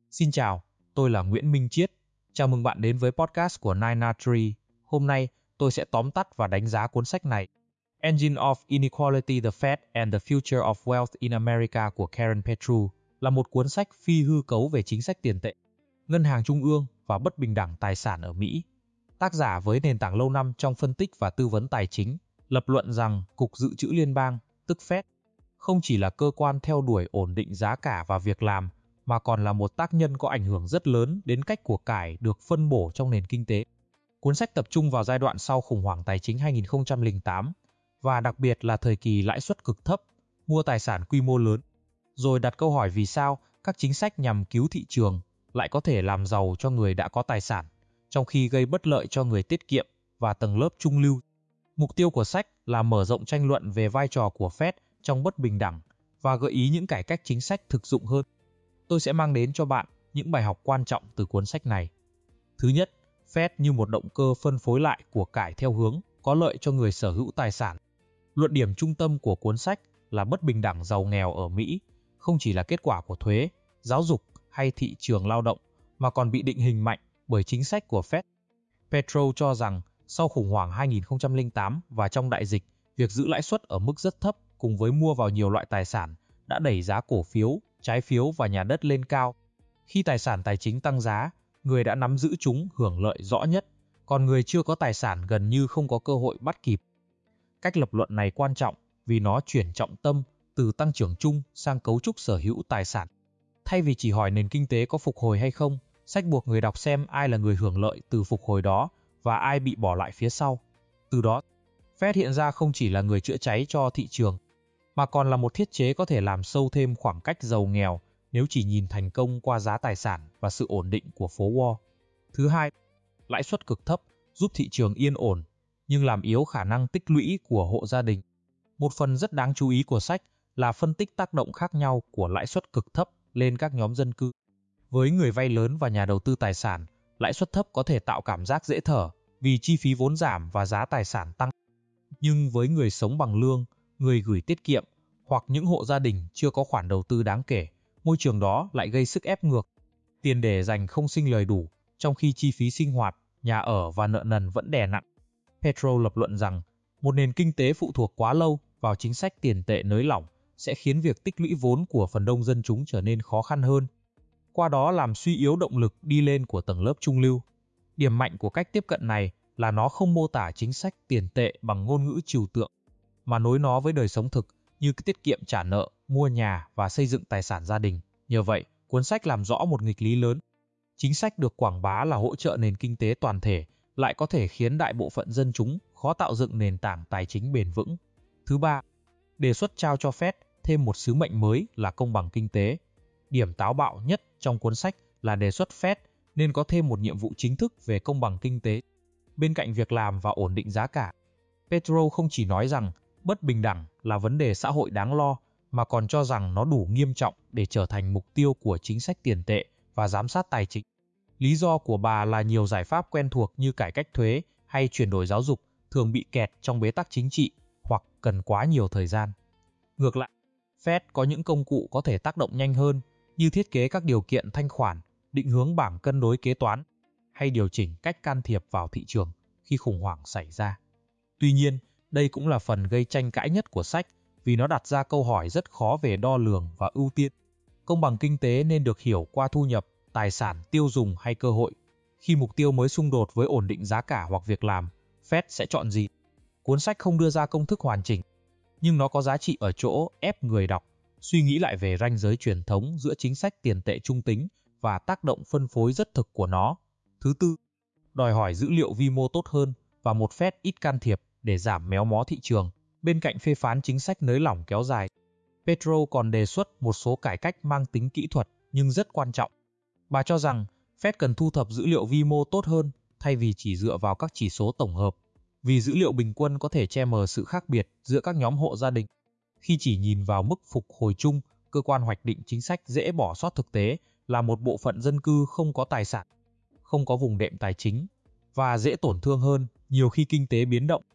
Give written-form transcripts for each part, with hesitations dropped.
Xin chào, tôi là Nguyễn Minh Chiết. Chào mừng bạn đến với podcast của 903. Hôm nay, tôi sẽ tóm tắt và đánh giá cuốn sách này. Engine of Inequality, the Fed and the Future of Wealth in America của Karen Petru là một cuốn sách phi hư cấu về chính sách tiền tệ, ngân hàng trung ương và bất bình đẳng tài sản ở Mỹ. Tác giả với nền tảng lâu năm trong phân tích và tư vấn tài chính, lập luận rằng Cục Dự trữ Liên bang, tức Fed, không chỉ là cơ quan theo đuổi ổn định giá cả và việc làm, mà còn là một tác nhân có ảnh hưởng rất lớn đến cách của cải được phân bổ trong nền kinh tế. Cuốn sách tập trung vào giai đoạn sau khủng hoảng tài chính 2008 và đặc biệt là thời kỳ lãi suất cực thấp, mua tài sản quy mô lớn, rồi đặt câu hỏi vì sao các chính sách nhằm cứu thị trường lại có thể làm giàu cho người đã có tài sản, trong khi gây bất lợi cho người tiết kiệm và tầng lớp trung lưu. Mục tiêu của sách là mở rộng tranh luận về vai trò của Fed trong bất bình đẳng và gợi ý những cải cách chính sách thực dụng hơn. Tôi sẽ mang đến cho bạn những bài học quan trọng từ cuốn sách này. Thứ nhất, Fed như một động cơ phân phối lại của cải theo hướng có lợi cho người sở hữu tài sản. Luận điểm trung tâm của cuốn sách là bất bình đẳng giàu nghèo ở Mỹ không chỉ là kết quả của thuế, giáo dục hay thị trường lao động, mà còn bị định hình mạnh bởi chính sách của Fed. Petro cho rằng sau khủng hoảng 2008 và trong đại dịch, việc giữ lãi suất ở mức rất thấp cùng với mua vào nhiều loại tài sản đã đẩy giá cổ phiếu, trái phiếu và nhà đất lên cao. Khi tài sản tài chính tăng giá, người đã nắm giữ chúng hưởng lợi rõ nhất, còn người chưa có tài sản gần như không có cơ hội bắt kịp. Cách lập luận này quan trọng vì nó chuyển trọng tâm từ tăng trưởng chung sang cấu trúc sở hữu tài sản. Thay vì chỉ hỏi nền kinh tế có phục hồi hay không, sách buộc người đọc xem ai là người hưởng lợi từ phục hồi đó và ai bị bỏ lại phía sau. Từ đó, Fed hiện ra không chỉ là người chữa cháy cho thị trường, mà còn là một thiết chế có thể làm sâu thêm khoảng cách giàu nghèo nếu chỉ nhìn thành công qua giá tài sản và sự ổn định của phố Wall. Thứ hai, lãi suất cực thấp giúp thị trường yên ổn, nhưng làm yếu khả năng tích lũy của hộ gia đình. Một phần rất đáng chú ý của sách là phân tích tác động khác nhau của lãi suất cực thấp lên các nhóm dân cư. Với người vay lớn và nhà đầu tư tài sản, lãi suất thấp có thể tạo cảm giác dễ thở vì chi phí vốn giảm và giá tài sản tăng. Nhưng với người sống bằng lương, người gửi tiết kiệm hoặc những hộ gia đình chưa có khoản đầu tư đáng kể, môi trường đó lại gây sức ép ngược. Tiền để dành không sinh lời đủ, trong khi chi phí sinh hoạt, nhà ở và nợ nần vẫn đè nặng. Petro lập luận rằng, một nền kinh tế phụ thuộc quá lâu vào chính sách tiền tệ nới lỏng sẽ khiến việc tích lũy vốn của phần đông dân chúng trở nên khó khăn hơn, qua đó làm suy yếu động lực đi lên của tầng lớp trung lưu. Điểm mạnh của cách tiếp cận này là nó không mô tả chính sách tiền tệ bằng ngôn ngữ trừu tượng, mà nối nó với đời sống thực như tiết kiệm trả nợ, mua nhà và xây dựng tài sản gia đình. Nhờ vậy, cuốn sách làm rõ một nghịch lý lớn. Chính sách được quảng bá là hỗ trợ nền kinh tế toàn thể, lại có thể khiến đại bộ phận dân chúng khó tạo dựng nền tảng tài chính bền vững. Thứ ba, đề xuất trao cho Fed thêm một sứ mệnh mới là công bằng kinh tế. Điểm táo bạo nhất trong cuốn sách là đề xuất Fed nên có thêm một nhiệm vụ chính thức về công bằng kinh tế. Bên cạnh việc làm và ổn định giá cả, Petro không chỉ nói rằng bất bình đẳng là vấn đề xã hội đáng lo, mà còn cho rằng nó đủ nghiêm trọng để trở thành mục tiêu của chính sách tiền tệ và giám sát tài chính. Lý do của bà là nhiều giải pháp quen thuộc như cải cách thuế hay chuyển đổi giáo dục thường bị kẹt trong bế tắc chính trị hoặc cần quá nhiều thời gian. Ngược lại, Fed có những công cụ có thể tác động nhanh hơn như thiết kế các điều kiện thanh khoản, định hướng bảng cân đối kế toán hay điều chỉnh cách can thiệp vào thị trường khi khủng hoảng xảy ra. Tuy nhiên, đây cũng là phần gây tranh cãi nhất của sách vì nó đặt ra câu hỏi rất khó về đo lường và ưu tiên. Công bằng kinh tế nên được hiểu qua thu nhập, tài sản, tiêu dùng hay cơ hội. Khi mục tiêu mới xung đột với ổn định giá cả hoặc việc làm, Fed sẽ chọn gì? Cuốn sách không đưa ra công thức hoàn chỉnh, nhưng nó có giá trị ở chỗ ép người đọc suy nghĩ lại về ranh giới truyền thống giữa chính sách tiền tệ trung tính và tác động phân phối rất thực của nó. Thứ tư, đòi hỏi dữ liệu vi mô tốt hơn và một Fed ít can thiệp để giảm méo mó thị trường. Bên cạnh phê phán chính sách nới lỏng kéo dài, Petro còn đề xuất một số cải cách mang tính kỹ thuật nhưng rất quan trọng. Bà cho rằng Fed cần thu thập dữ liệu vi mô tốt hơn thay vì chỉ dựa vào các chỉ số tổng hợp, vì dữ liệu bình quân có thể che mờ sự khác biệt giữa các nhóm hộ gia đình. Khi chỉ nhìn vào mức phục hồi chung, cơ quan hoạch định chính sách dễ bỏ sót thực tế là một bộ phận dân cư không có tài sản, không có vùng đệm tài chính và dễ tổn thương hơn nhiều khi kinh tế biến động.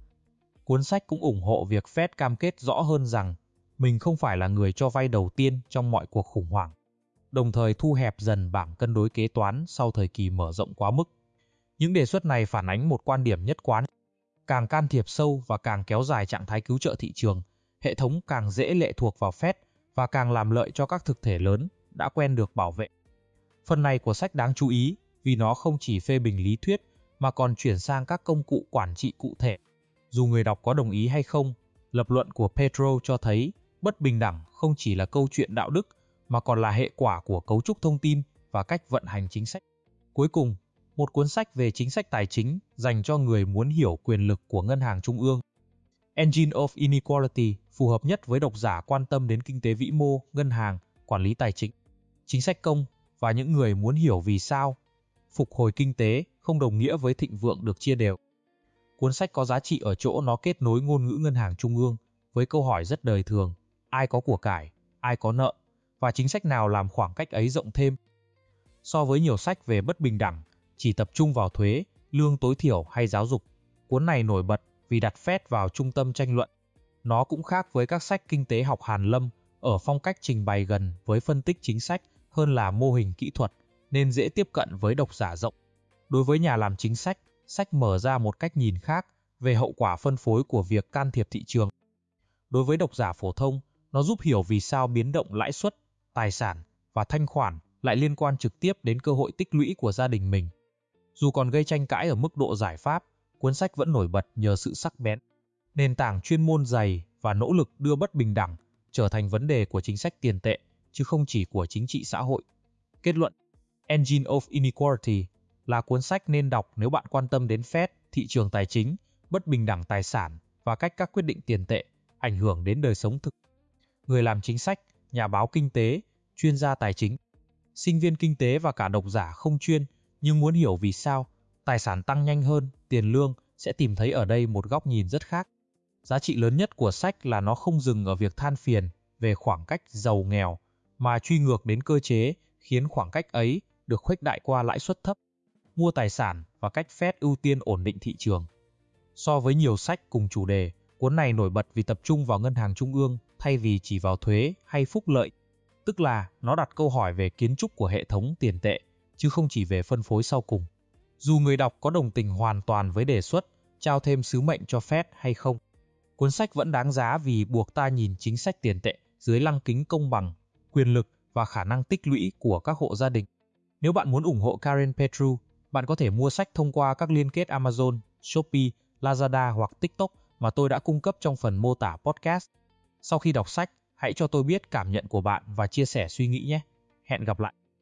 Cuốn sách cũng ủng hộ việc Fed cam kết rõ hơn rằng mình không phải là người cho vay đầu tiên trong mọi cuộc khủng hoảng. đồng thời thu hẹp dần bảng cân đối kế toán sau thời kỳ mở rộng quá mức. Những đề xuất này phản ánh một quan điểm nhất quán. Càng can thiệp sâu và càng kéo dài trạng thái cứu trợ thị trường, hệ thống càng dễ lệ thuộc vào Fed và càng làm lợi cho các thực thể lớn đã quen được bảo vệ. Phần này của sách đáng chú ý vì nó không chỉ phê bình lý thuyết mà còn chuyển sang các công cụ quản trị cụ thể. Dù người đọc có đồng ý hay không, lập luận của Pedro cho thấy bất bình đẳng không chỉ là câu chuyện đạo đức mà còn là hệ quả của cấu trúc thông tin và cách vận hành chính sách. Cuối cùng, một cuốn sách về chính sách tài chính dành cho người muốn hiểu quyền lực của ngân hàng trung ương. Engine of Inequality phù hợp nhất với độc giả quan tâm đến kinh tế vĩ mô, ngân hàng, quản lý tài chính, chính sách công và những người muốn hiểu vì sao phục hồi kinh tế không đồng nghĩa với thịnh vượng được chia đều. Cuốn sách có giá trị ở chỗ nó kết nối ngôn ngữ ngân hàng trung ương với câu hỏi rất đời thường: ai có của cải, ai có nợ, và chính sách nào làm khoảng cách ấy rộng thêm. So với nhiều sách về bất bình đẳng, chỉ tập trung vào thuế, lương tối thiểu hay giáo dục, cuốn này nổi bật vì đặt Fed vào trung tâm tranh luận. Nó cũng khác với các sách kinh tế học hàn lâm ở phong cách trình bày gần với phân tích chính sách hơn là mô hình kỹ thuật, nên dễ tiếp cận với độc giả rộng. Đối với nhà làm chính sách, sách mở ra một cách nhìn khác về hậu quả phân phối của việc can thiệp thị trường. Đối với độc giả phổ thông, nó giúp hiểu vì sao biến động lãi suất, tài sản và thanh khoản lại liên quan trực tiếp đến cơ hội tích lũy của gia đình mình. Dù còn gây tranh cãi ở mức độ giải pháp, cuốn sách vẫn nổi bật nhờ sự sắc bén, nền tảng chuyên môn dày và nỗ lực đưa bất bình đẳng trở thành vấn đề của chính sách tiền tệ, chứ không chỉ của chính trị xã hội. Kết luận: Engine of Inequality là cuốn sách nên đọc nếu bạn quan tâm đến Fed, thị trường tài chính, bất bình đẳng tài sản và cách các quyết định tiền tệ ảnh hưởng đến đời sống thực. Người làm chính sách, nhà báo kinh tế, chuyên gia tài chính, sinh viên kinh tế và cả độc giả không chuyên nhưng muốn hiểu vì sao tài sản tăng nhanh hơn tiền lương sẽ tìm thấy ở đây một góc nhìn rất khác. Giá trị lớn nhất của sách là nó không dừng ở việc than phiền về khoảng cách giàu nghèo, mà truy ngược đến cơ chế khiến khoảng cách ấy được khuếch đại qua lãi suất thấp, mua tài sản và cách Fed ưu tiên ổn định thị trường. So với nhiều sách cùng chủ đề, cuốn này nổi bật vì tập trung vào ngân hàng trung ương thay vì chỉ vào thuế hay phúc lợi, tức là nó đặt câu hỏi về kiến trúc của hệ thống tiền tệ, chứ không chỉ về phân phối sau cùng. Dù người đọc có đồng tình hoàn toàn với đề xuất trao thêm sứ mệnh cho Fed hay không, cuốn sách vẫn đáng giá vì buộc ta nhìn chính sách tiền tệ dưới lăng kính công bằng, quyền lực và khả năng tích lũy của các hộ gia đình. Nếu bạn muốn ủng hộ Karen Petru, bạn có thể mua sách thông qua các liên kết Amazon, Shopee, Lazada hoặc TikTok mà tôi đã cung cấp trong phần mô tả podcast. Sau khi đọc sách, hãy cho tôi biết cảm nhận của bạn và chia sẻ suy nghĩ nhé. Hẹn gặp lại!